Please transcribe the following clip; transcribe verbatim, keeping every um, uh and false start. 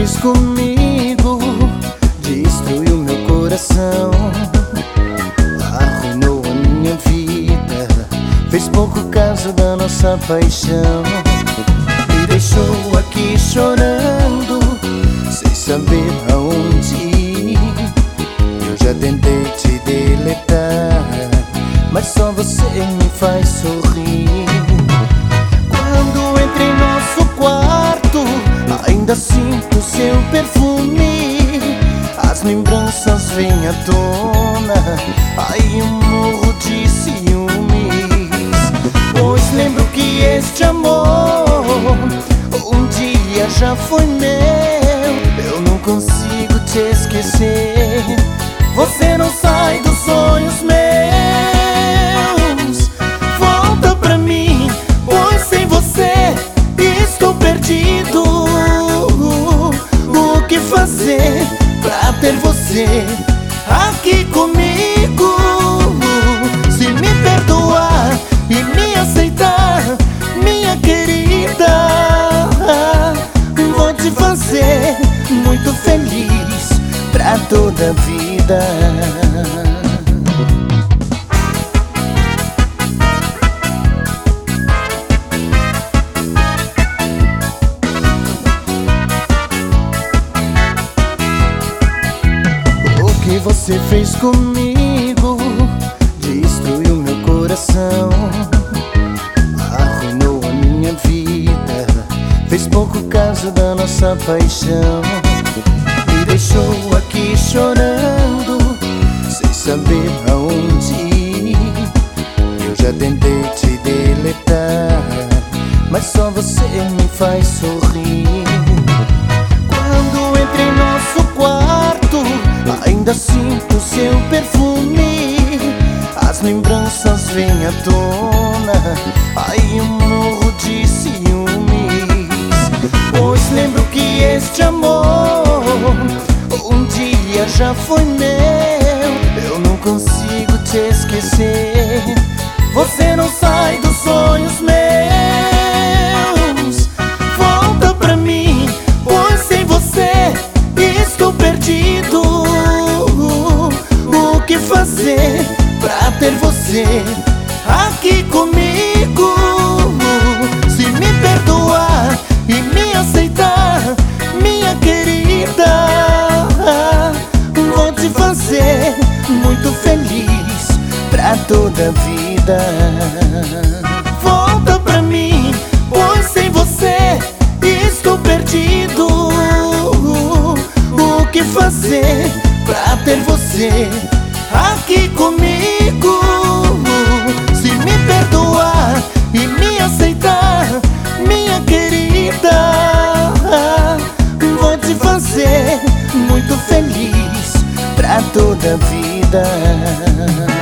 fez comigo destruiu meu coração, arruinou a minha vida, fez pouco caso da nossa paixão. Me deixou aqui chorando, sem saber aonde ir. Eu já tentei te deletar, mas só você me faz sorrir. Quando entro em nosso quarto, ainda sinto seu perfume. As lembranças vêm à tona, aí eu morro de ciúmes. Pois lembro que este amor um dia já foi meu. Eu não consigo te esquecer, você não sai dos sonhos meus. Volta pra mim, pois sem você estou perdido. O que fazer pra ter você aqui comigo? Se me perdoar e me aceitar, minha querida, vou te fazer muito feliz pra toda a vida. O que você fez comigo destruiu meu coração, arruinou a minha vida, fez pouco caso da nossa paixão. Me deixou aqui chorando, sem saber aonde ir. Eu já tentei te deletar, mas só você me faz sorrir. Quando entro em nosso quarto, ainda sinto seu perfume. As lembranças vêm à tona, aí eu morro de ciúmes. Pois lembro que este amor um dia já foi meu. Eu não consigo te esquecer, você não sai dos sonhos meus. Volta pra mim, pois sem você estou perdido. O que fazer pra ter você aqui comigo? Se me perdoar e me aceitar, minha querida, vou te fazer muito feliz pra toda a vida. Volta pra mim, pois sem você estou perdido. O que fazer pra ter você aqui comigo? Se me perdoar e me aceitar, minha querida, vou te fazer muito feliz pra toda a vida.